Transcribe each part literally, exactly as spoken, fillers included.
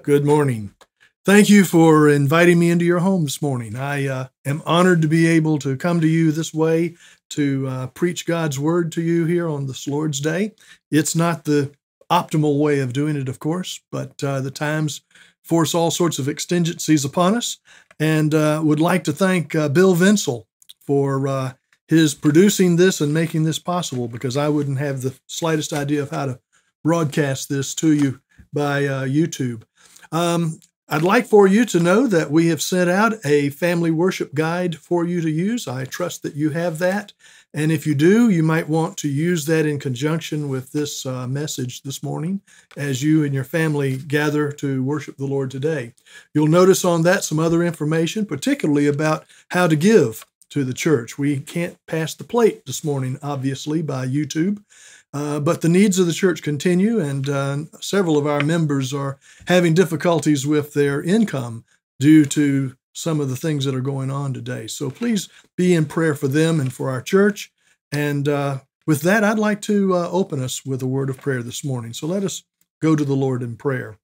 Good morning. Thank you for inviting me into your home this morning. I uh, am honored to be able to come to you this way to uh, preach God's word to you here on this Lord's Day. It's not the optimal way of doing it, of course, but uh, the times force all sorts of exigencies upon us, and uh, would like to thank uh, Bill Vinsel for uh, his producing this and making this possible, because I wouldn't have the slightest idea of how to broadcast this to you by uh, YouTube. Um, I'd like for you to know that we have sent out a family worship guide for you to use. I trust that you have that. And if you do, you might want to use that in conjunction with this uh, message this morning as you and your family gather to worship the Lord today. You'll notice on that some other information, particularly about how to give to the church. We can't pass the plate this morning, obviously, by YouTube. Uh, but the needs of the church continue, and uh, several of our members are having difficulties with their income due to some of the things that are going on today. So please be in prayer for them and for our church. And uh, with that, I'd like to uh, open us with a word of prayer this morning. So let us go to the Lord in prayer.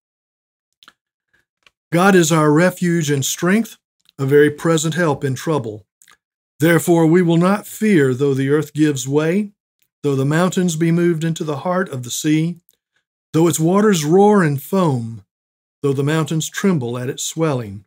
God is our refuge and strength, a very present help in trouble. Therefore, we will not fear, though the earth gives way, though the mountains be moved into the heart of the sea, though its waters roar and foam, though the mountains tremble at its swelling.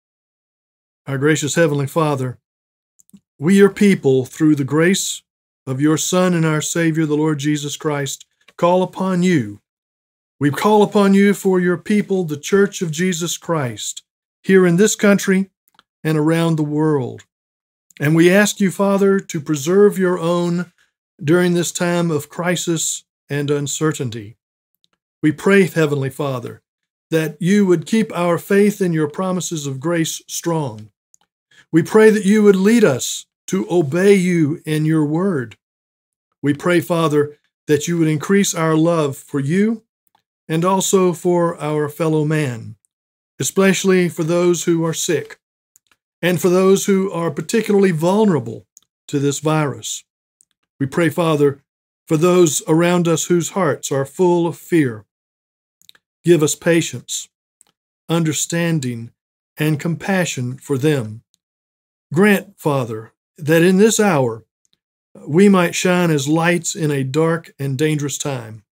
Our gracious Heavenly Father, we, your people, through the grace of your Son and our Savior, the Lord Jesus Christ, call upon you. We call upon you for your people, the Church of Jesus Christ, here in this country and around the world. And we ask you, Father, to preserve your own during this time of crisis and uncertainty. We pray, Heavenly Father, that you would keep our faith in your promises of grace strong. We pray that you would lead us to obey you in your word. We pray, Father, that you would increase our love for you and also for our fellow man, especially for those who are sick and for those who are particularly vulnerable to this virus. We pray, Father, for those around us whose hearts are full of fear. Give us patience, understanding, and compassion for them. Grant, Father, that in this hour we might shine as lights in a dark and dangerous time.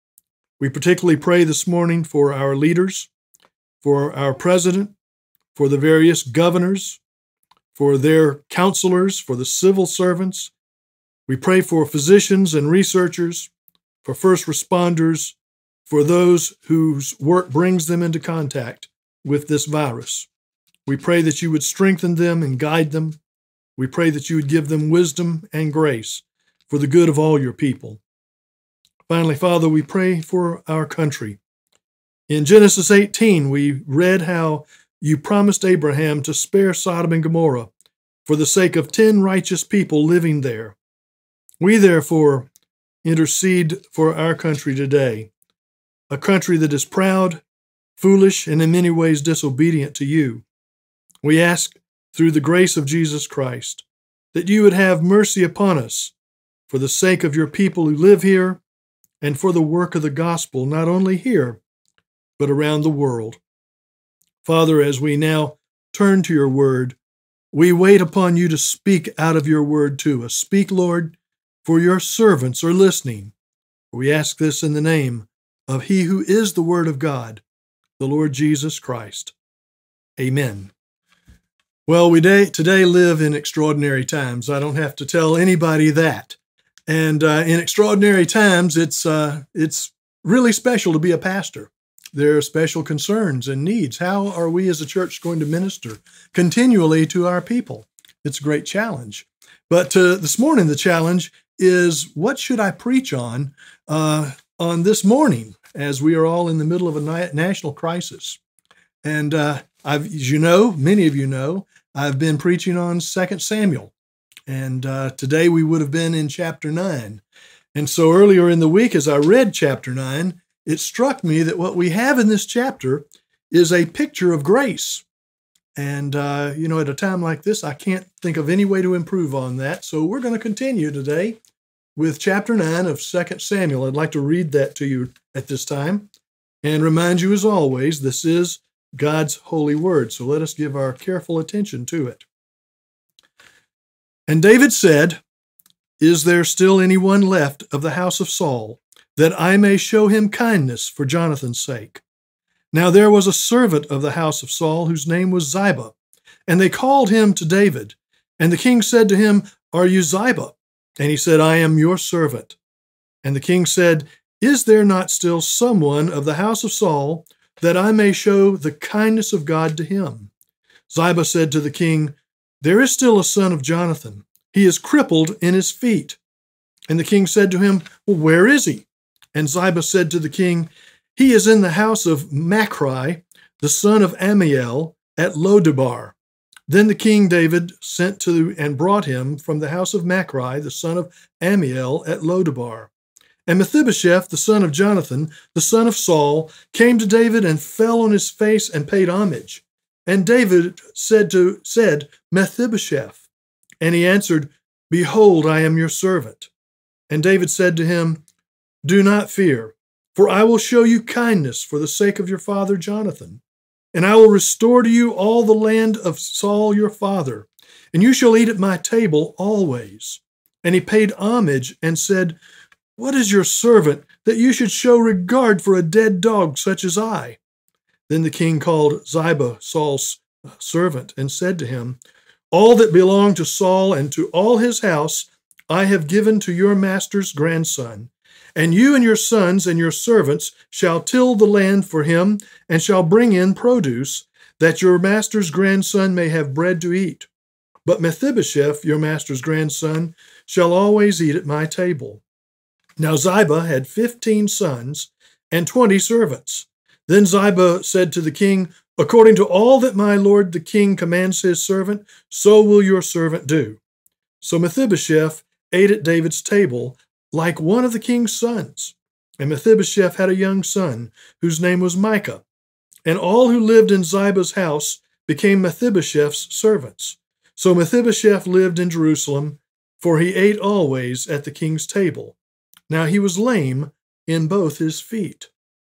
We particularly pray this morning for our leaders, for our president, for the various governors, for their counselors, for the civil servants. We pray for physicians and researchers, for first responders, for those whose work brings them into contact with this virus. We pray that you would strengthen them and guide them. We pray that you would give them wisdom and grace for the good of all your people. Finally, Father, we pray for our country. In Genesis eighteen, we read how you promised Abraham to spare Sodom and Gomorrah for the sake of ten righteous people living there. We, therefore, intercede for our country today, a country that is proud, foolish, and in many ways disobedient to you. We ask, through the grace of Jesus Christ, that you would have mercy upon us for the sake of your people who live here and for the work of the gospel, not only here, but around the world. Father, as we now turn to your word, we wait upon you to speak out of your word to us. Speak, Lord, for your servants are listening. We ask this in the name of he who is the Word of God, the Lord Jesus Christ. Amen. Well, we day, today live in extraordinary times. I don't have to tell anybody that. And uh, in extraordinary times, it's uh, it's really special to be a pastor. There are special concerns and needs. How are we as a church going to minister continually to our people? It's a great challenge. But uh, this morning, the challenge is, what should I preach on uh, on this morning as we are all in the middle of a na- national crisis? And uh, I've, as you know, many of you know, I've been preaching on Second Samuel. And uh, today we would have been in chapter nine. And so earlier in the week, as I read chapter nine, it struck me that what we have in this chapter is a picture of grace. And, uh, you know, at a time like this, I can't think of any way to improve on that. So we're going to continue today with chapter nine of Second Samuel. I'd like to read that to you at this time. and remind you as always, this is God's holy word. So let us give our careful attention to it. And David said, "Is there still anyone left of the house of Saul, that I may show him kindness for Jonathan's sake?" Now there was a servant of the house of Saul whose name was Ziba, and they called him to David. And the king said to him, "Are you Ziba?" And he said, "I am your servant." And the king said, "Is there not still someone of the house of Saul, that I may show the kindness of God to him?" Ziba said to the king, "There is still a son of Jonathan. He is crippled in his feet." And the king said to him, "Well, where is he?" And Ziba said to the king, "He is in the house of Machri, the son of Ammiel, at Lodebar." Then the king David sent to and brought him from the house of Machri, the son of Ammiel, at Lodebar. And Mephibosheth, the son of Jonathan, the son of Saul, came to David and fell on his face and paid homage. And David said to said, "Mephibosheth." And he answered, "Behold, I am your servant." And David said to him, "Do not fear, for I will show you kindness for the sake of your father Jonathan. And I will restore to you all the land of Saul your father, and you shall eat at my table always." And he paid homage and said, "What is your servant, that you should show regard for a dead dog such as I?" Then the king called Ziba, Saul's servant, and said to him, "All that belonged to Saul and to all his house I have given to your master's grandson. And you and your sons and your servants shall till the land for him, and shall bring in produce, that your master's grandson may have bread to eat. But Mephibosheth, your master's grandson, shall always eat at my table." Now Ziba had fifteen sons and twenty servants. Then Ziba said to the king, "According to all that my lord the king commands his servant, so will your servant do." So Mephibosheth ate at David's table, like one of the king's sons. And Mephibosheth had a young son, whose name was Micah. And all who lived in Ziba's house became Mephibosheth's servants. So Mephibosheth lived in Jerusalem, for he ate always at the king's table. Now he was lame in both his feet.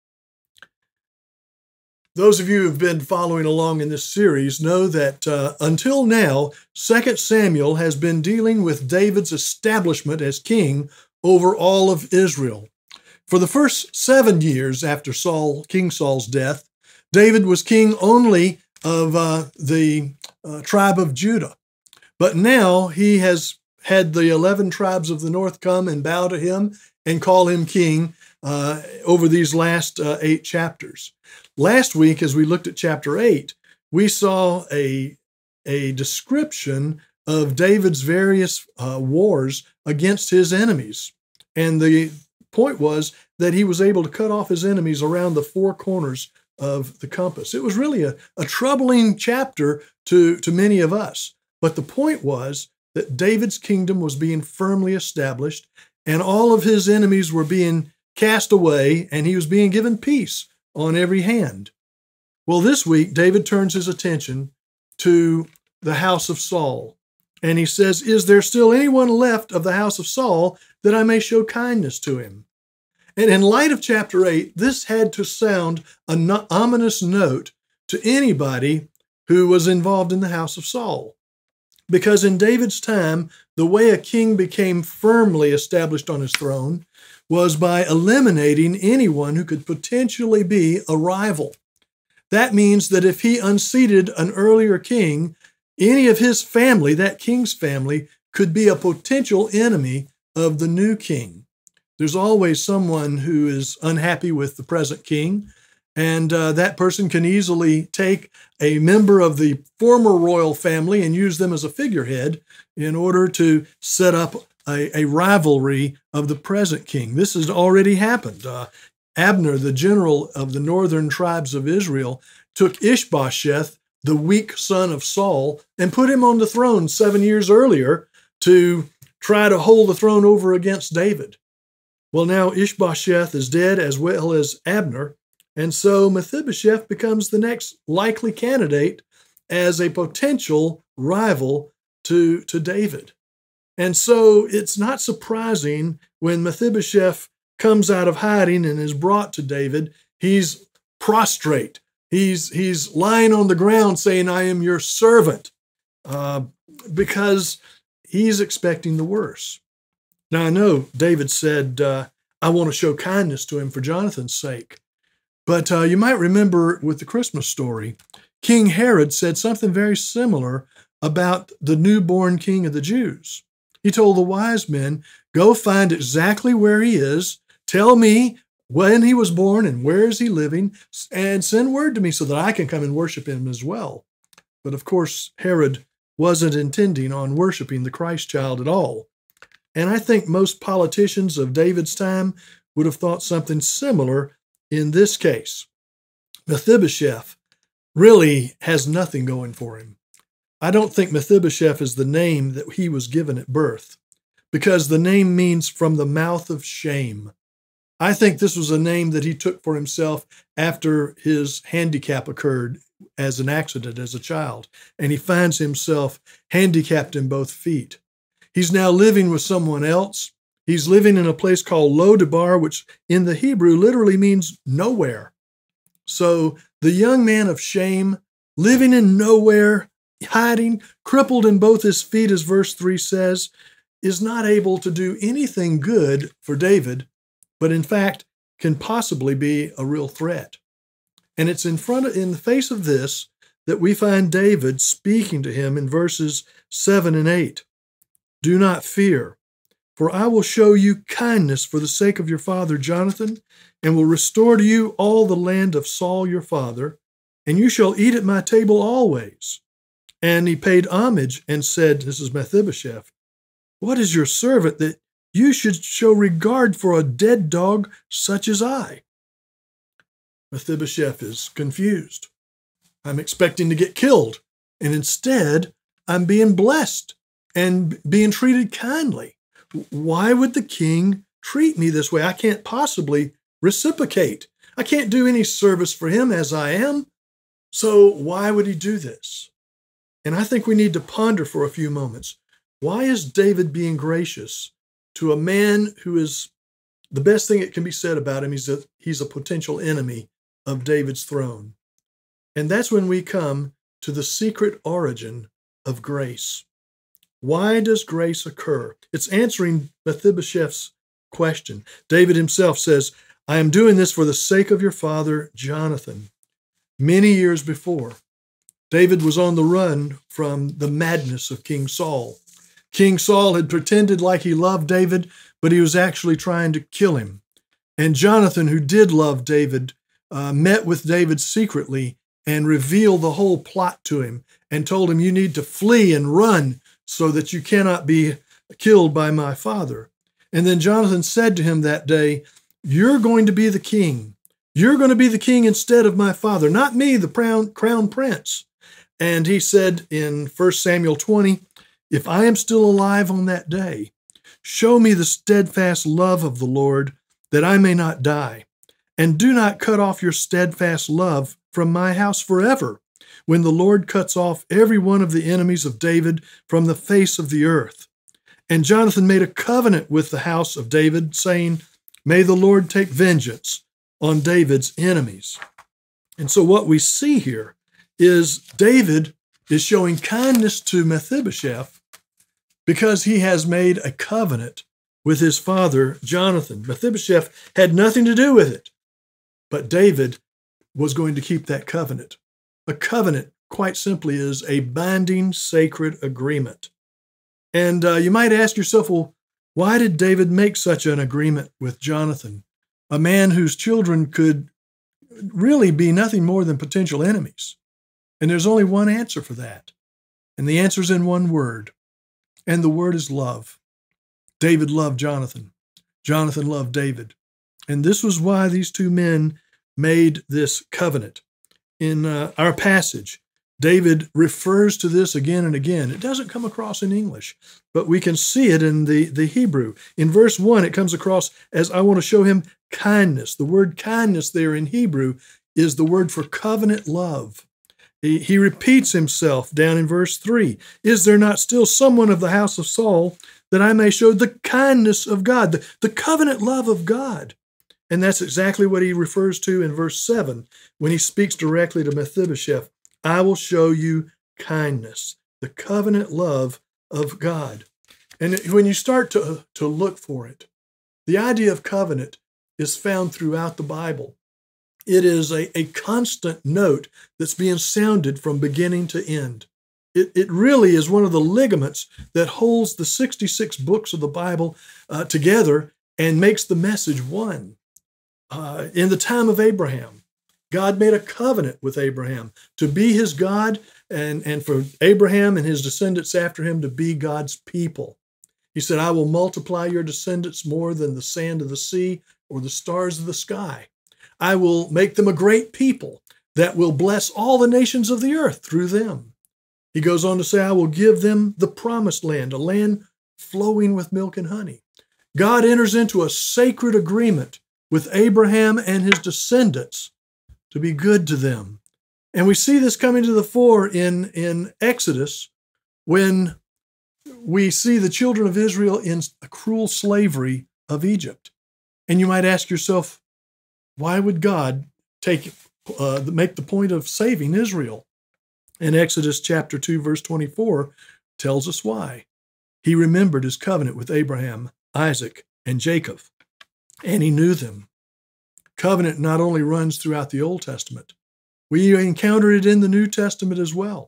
Those of you who have been following along in this series know that uh, until now, Second Samuel has been dealing with David's establishment as king over all of Israel. For the first seven years after Saul, King Saul's death, David was king only of uh, the uh, tribe of Judah. But now he has had the eleven tribes of the north come and bow to him and call him king uh, over these last uh, eight chapters. Last week, as we looked at chapter eight, we saw a, a description of David's various uh, wars against his enemies. And the point was that he was able to cut off his enemies around the four corners of the compass. It was really a, a troubling chapter to, to many of us. But the point was that David's kingdom was being firmly established, and all of his enemies were being cast away, and he was being given peace on every hand. Well, this week, David turns his attention to the house of Saul. And he says, "Is there still anyone left of the house of Saul, that I may show kindness to him?" And in light of chapter eight, this had to sound an ominous note to anybody who was involved in the house of Saul. Because in David's time, the way a king became firmly established on his throne was by eliminating anyone who could potentially be a rival. That means that if he unseated an earlier king, any of his family, that king's family, could be a potential enemy of the new king. There's always someone who is unhappy with the present king, and uh, that person can easily take a member of the former royal family and use them as a figurehead in order to set up a, a rivalry of the present king. This has already happened. Uh, Abner, the general of the northern tribes of Israel, took Ishbosheth, the weak son of Saul, and put him on the throne seven years earlier to try to hold the throne over against David. Well, now Ishbosheth is dead, as well as Abner, and so Mephibosheth becomes the next likely candidate as a potential rival to, to David. And so it's not surprising when Mephibosheth comes out of hiding and is brought to David, He's prostrate. He's, he's lying on the ground saying, I am your servant, uh, because he's expecting the worst. Now, I know David said, uh, I want to show kindness to him for Jonathan's sake. But uh, you might remember with the Christmas story, King Herod said something very similar about the newborn king of the Jews. He told the wise men, go find exactly where he is, tell me when he was born and where is he living, and send word to me so that I can come and worship him as well. But of course, Herod wasn't intending on worshiping the Christ child at all. And I think most politicians of David's time would have thought something similar in this case. Mephibosheth really has nothing going for him. I don't think Mephibosheth is the name that he was given at birth, because the name means from the mouth of shame. I think this was a name that he took for himself after his handicap occurred as an accident as a child, and he finds himself handicapped in both feet. He's now living with someone else. He's living in a place called Lo-debar, which in the Hebrew literally means nowhere. So the young man of shame, living in nowhere, hiding, crippled in both his feet, as verse three says, is not able to do anything good for David, but in fact can possibly be a real threat. And it's in front of, in the face of this that we find David speaking to him in verses seven and eight. Do not fear, for I will show you kindness for the sake of your father Jonathan, and will restore to you all the land of Saul your father, and you shall eat at my table always. And he paid homage and said, this is Mephibosheth, what is your servant that you should show regard for a dead dog such as I? Mephibosheth is confused. I'm expecting to get killed, and instead I'm being blessed and being treated kindly. Why would the king treat me this way? I can't possibly reciprocate. I can't do any service for him as I am. So why would he do this? And I think we need to ponder for a few moments. Why is David being gracious to a man who is, the best thing that can be said about him, he's a, he's a potential enemy of David's throne? And that's when we come to the secret origin of grace. Why does grace occur? It's answering Mephibosheth's question. David himself says, I am doing this for the sake of your father, Jonathan. Many years before, David was on the run from the madness of King Saul. King Saul had pretended like he loved David, but he was actually trying to kill him. And Jonathan, who did love David, uh, met with David secretly and revealed the whole plot to him and told him, you need to flee and run so that you cannot be killed by my father. And then Jonathan said to him that day, you're going to be the king. You're going to be the king instead of my father, not me, the crown, crown prince. And he said in First Samuel twenty, if I am still alive on that day, show me the steadfast love of the Lord, that I may not die. And do not cut off your steadfast love from my house forever, when the Lord cuts off every one of the enemies of David from the face of the earth. And Jonathan made a covenant with the house of David, saying, may the Lord take vengeance on David's enemies. And so what we see here is David is showing kindness to Mephibosheth because he has made a covenant with his father, Jonathan. Mephibosheth had nothing to do with it, but David was going to keep that covenant. A covenant, quite simply, is a binding sacred agreement. And uh, you might ask yourself, well, why did David make such an agreement with Jonathan, a man whose children could really be nothing more than potential enemies? And there's only one answer for that. And the answer is in one word. And the word is love. David loved Jonathan. Jonathan loved David. And this was why these two men made this covenant. In uh, our passage, David refers to this again and again. It doesn't come across in English, but we can see it in the, the Hebrew. In verse one, it comes across as I want to show him kindness. The word kindness there in Hebrew is the word for covenant love. He, he repeats himself down in verse three. Is there not still someone of the house of Saul that I may show the kindness of God, the, the covenant love of God? And that's exactly what he refers to in verse seven when he speaks directly to Mephibosheth. I will show you kindness, the covenant love of God. And when you start to, to look for it, the idea of covenant is found throughout the Bible. It is a, a constant note that's being sounded from beginning to end. It, it really is one of the ligaments that holds the sixty-six books of the Bible uh, together and makes the message one. Uh, in the time of Abraham, God made a covenant with Abraham to be his God and, and for Abraham and his descendants after him to be God's people. He said, I will multiply your descendants more than the sand of the sea or the stars of the sky. I will make them a great people that will bless all the nations of the earth through them. He goes on to say, I will give them the promised land, a land flowing with milk and honey. God enters into a sacred agreement with Abraham and his descendants to be good to them. And we see this coming to the fore in, in Exodus when we see the children of Israel in a cruel slavery of Egypt. And you might ask yourself, why would God take uh, make the point of saving Israel? And Exodus chapter two, verse twenty-four tells us why. He remembered his covenant with Abraham, Isaac, and Jacob, and he knew them. Covenant not only runs throughout the Old Testament, we encounter it in the New Testament as well.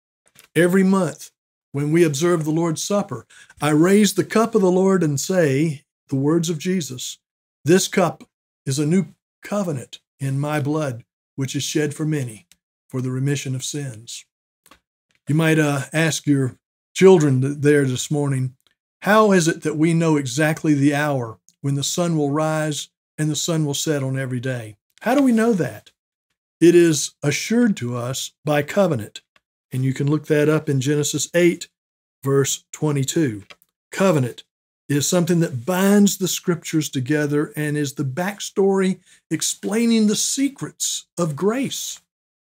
Every month, when we observe the Lord's Supper, I raise the cup of the Lord and say, the words of Jesus, this cup is a new covenant in my blood, which is shed for many for the remission of sins. You might uh, ask your children there this morning, how is it that we know exactly the hour when the sun will rise and the sun will set on every day? How do we know that? It is assured to us by covenant. And you can look that up in Genesis eight, verse twenty-two. Covenant is something that binds the scriptures together and is the backstory explaining the secrets of grace.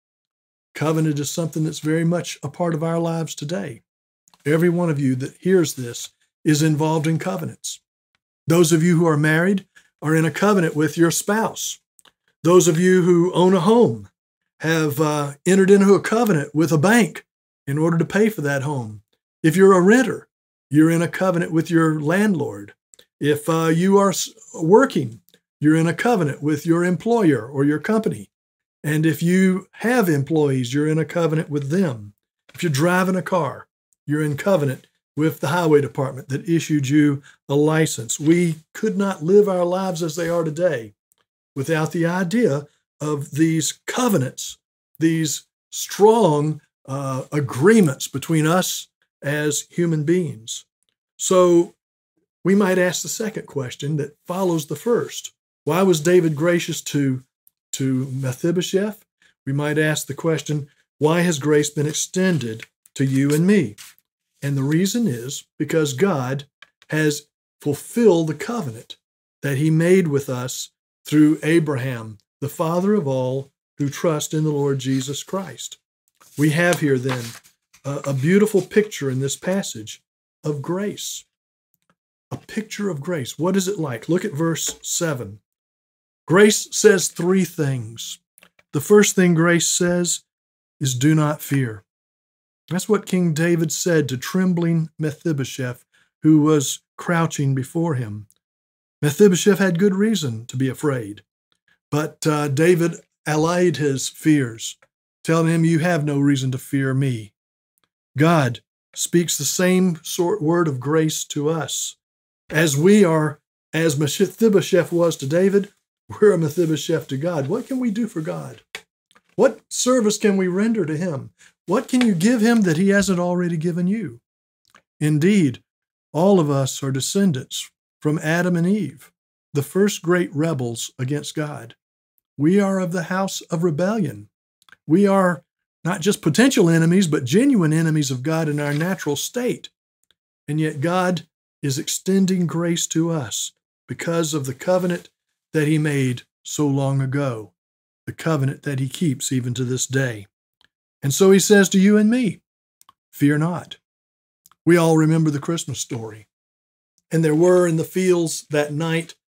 Covenant is something that's very much a part of our lives today. Every one of you that hears this is involved in covenants. Those of you who are married are in a covenant with your spouse. Those of you who own a home have uh, entered into a covenant with a bank in order to pay for that home. If you're a renter, you're in a covenant with your landlord. If uh, you are working, you're in a covenant with your employer or your company. And if you have employees, you're in a covenant with them. If you're driving a car, you're in covenant with the highway department that issued you a license. We could not live our lives as they are today without the idea of these covenants, these strong uh, agreements between us as human beings. So we might ask the second question that follows the first. Why was David gracious to, to Mephibosheth? We might ask the question, why has grace been extended to you and me? And the reason is because God has fulfilled the covenant that he made with us through Abraham, the father of all who trust in the Lord Jesus Christ. We have here then a, a beautiful picture in this passage of grace. A picture of grace. What is it like? Look at verse seven. Grace says three things. The first thing grace says is do not fear. That's what King David said to trembling Mephibosheth, who was crouching before him. Mephibosheth had good reason to be afraid, but uh, David allayed his fears, telling him, you have no reason to fear me. God speaks the same sort word of grace to us. As we are, as Mephibosheth was to David, we're a Mephibosheth to God. What can we do for God? What service can we render to him? What can you give him that he hasn't already given you? Indeed, all of us are descendants from Adam and Eve, the first great rebels against God. We are of the house of rebellion. We are not just potential enemies, but genuine enemies of God in our natural state. And yet God is extending grace to us because of the covenant that he made so long ago, the covenant that he keeps even to this day. And so he says to you and me, fear not. We all remember the Christmas story. And there were in the fields that night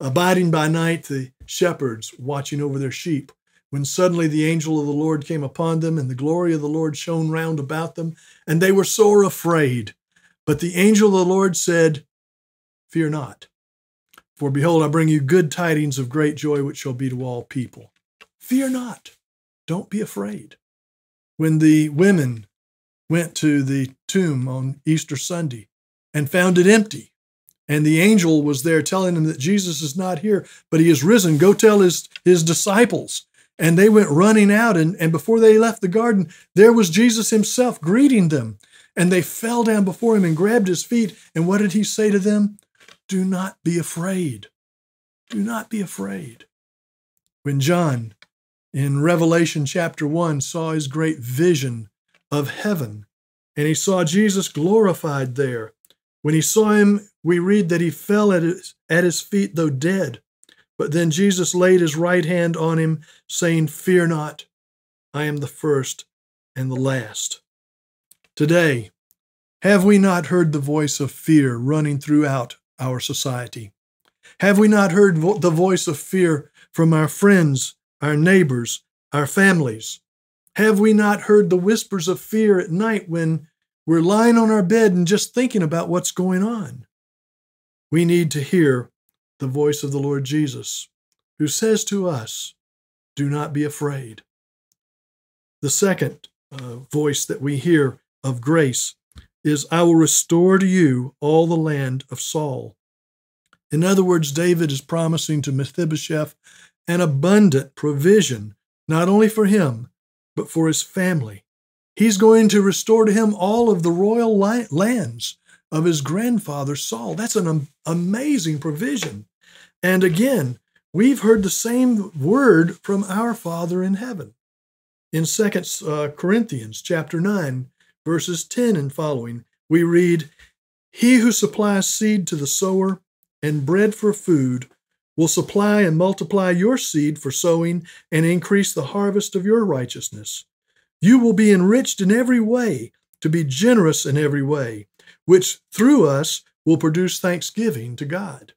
abiding by night, the shepherds watching over their sheep, when suddenly the angel of the Lord came upon them, and the glory of the Lord shone round about them, and they were sore afraid. But the angel of the Lord said, Fear not, for behold, I bring you good tidings of great joy, which shall be to all people. Fear not. Don't be afraid. When the women went to the tomb on Easter Sunday and found it empty, and the angel was there telling them that Jesus is not here, but he is risen, go tell his, his disciples. And they went running out, and, and before they left the garden, there was Jesus himself greeting them. And they fell down before him and grabbed his feet. And what did he say to them? Do not be afraid. Do not be afraid. When John, in Revelation chapter one, saw his great vision of heaven, and he saw Jesus glorified there, when he saw him, we read that he fell at his, at his feet, though dead. But then Jesus laid his right hand on him, saying, Fear not, I am the first and the last. Today, have we not heard the voice of fear running throughout our society? Have we not heard vo- the voice of fear from our friends, our neighbors, our families? Have we not heard the whispers of fear at night when we're lying on our bed and just thinking about what's going on? We need to hear the voice of the Lord Jesus, who says to us, do not be afraid. The second uh, voice that we hear of grace is, I will restore to you all the land of Saul. In other words, David is promising to Mephibosheth an abundant provision, not only for him, but for his family. He's going to restore to him all of the royal lands of his grandfather Saul. That's an amazing provision. And again, we've heard the same word from our Father in heaven. In Second Corinthians chapter nine, verses ten and following, we read, He who supplies seed to the sower and bread for food will supply and multiply your seed for sowing and increase the harvest of your righteousness. You will be enriched in every way, to be generous in every way, which through us will produce thanksgiving to God.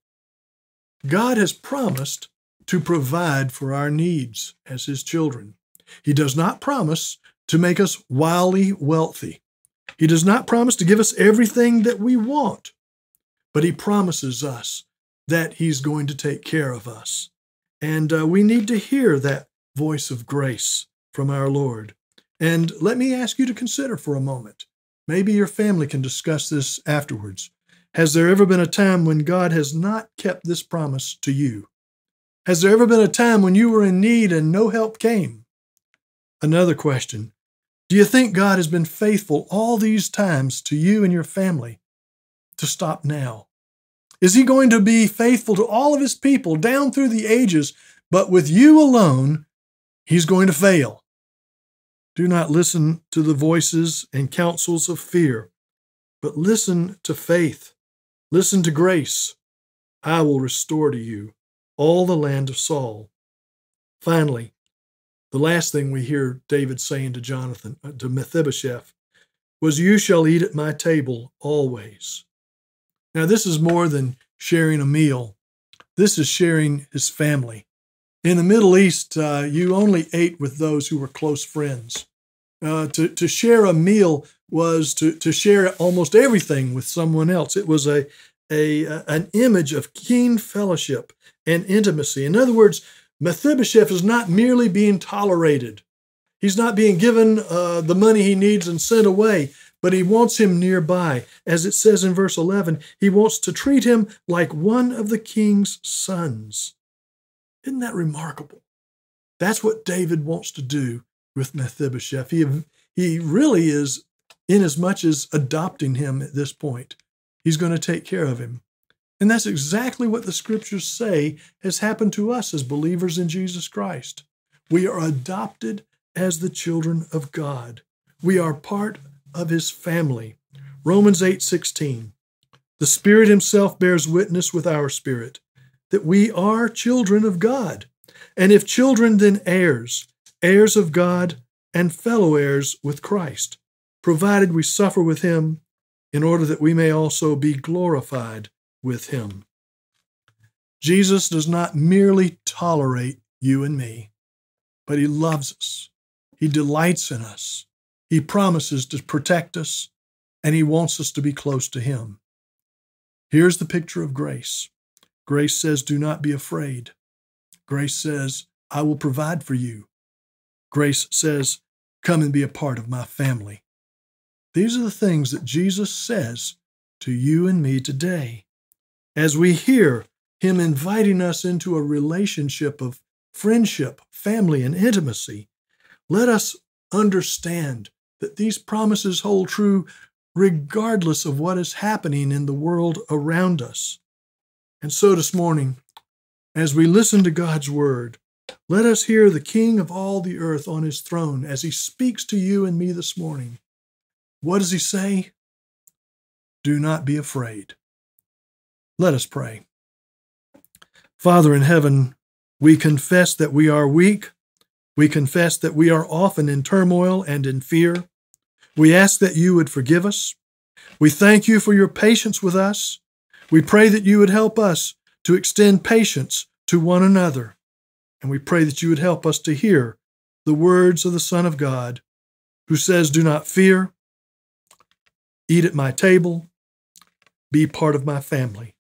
God has promised to provide for our needs as his children. He does not promise to make us wildly wealthy. He does not promise to give us everything that we want, but he promises us that he's going to take care of us. And uh, we need to hear that voice of grace from our Lord. And let me ask you to consider for a moment. Maybe your family can discuss this afterwards. Has there ever been a time when God has not kept this promise to you? Has there ever been a time when you were in need and no help came? Another question. Do you think God has been faithful all these times to you and your family to stop now? Is he going to be faithful to all of his people down through the ages, but with you alone, he's going to fail? Do not listen to the voices and counsels of fear, but listen to faith. Listen to grace. I will restore to you all the land of Saul. Finally, the last thing we hear David saying to Jonathan, to Mephibosheth, was, you shall eat at my table always. Now, this is more than sharing a meal. This is sharing his family. In the Middle East, uh, you only ate with those who were close friends. Uh, to, to share a meal was to, to share almost everything with someone else. It was a, a an image of keen fellowship and intimacy. In other words, Mephibosheth is not merely being tolerated. He's not being given uh, the money he needs and sent away, but he wants him nearby. As it says in verse eleven, he wants to treat him like one of the king's sons. Isn't that remarkable? That's what David wants to do with Mephibosheth. He, he really is, in as much as adopting him at this point, he's going to take care of him. And that's exactly what the scriptures say has happened to us as believers in Jesus Christ. We are adopted as the children of God. We are part of his family. Romans eight sixteen. The Spirit himself bears witness with our spirit that we are children of God. And if children, then heirs, heirs of God and fellow heirs with Christ, provided we suffer with him in order that we may also be glorified with him. Jesus does not merely tolerate you and me, but he loves us. He delights in us. He promises to protect us, and he wants us to be close to him. Here's the picture of grace. Grace says, do not be afraid. Grace says, I will provide for you. Grace says, come and be a part of my family. These are the things that Jesus says to you and me today. As we hear him inviting us into a relationship of friendship, family, and intimacy, let us understand that these promises hold true regardless of what is happening in the world around us. And so this morning, as we listen to God's word, let us hear the King of all the earth on his throne as he speaks to you and me this morning. What does he say? Do not be afraid. Let us pray. Father in heaven, we confess that we are weak. We confess that we are often in turmoil and in fear. We ask that you would forgive us. We thank you for your patience with us. We pray that you would help us to extend patience to one another. And we pray that you would help us to hear the words of the Son of God, who says, do not fear, eat at my table, be part of my family.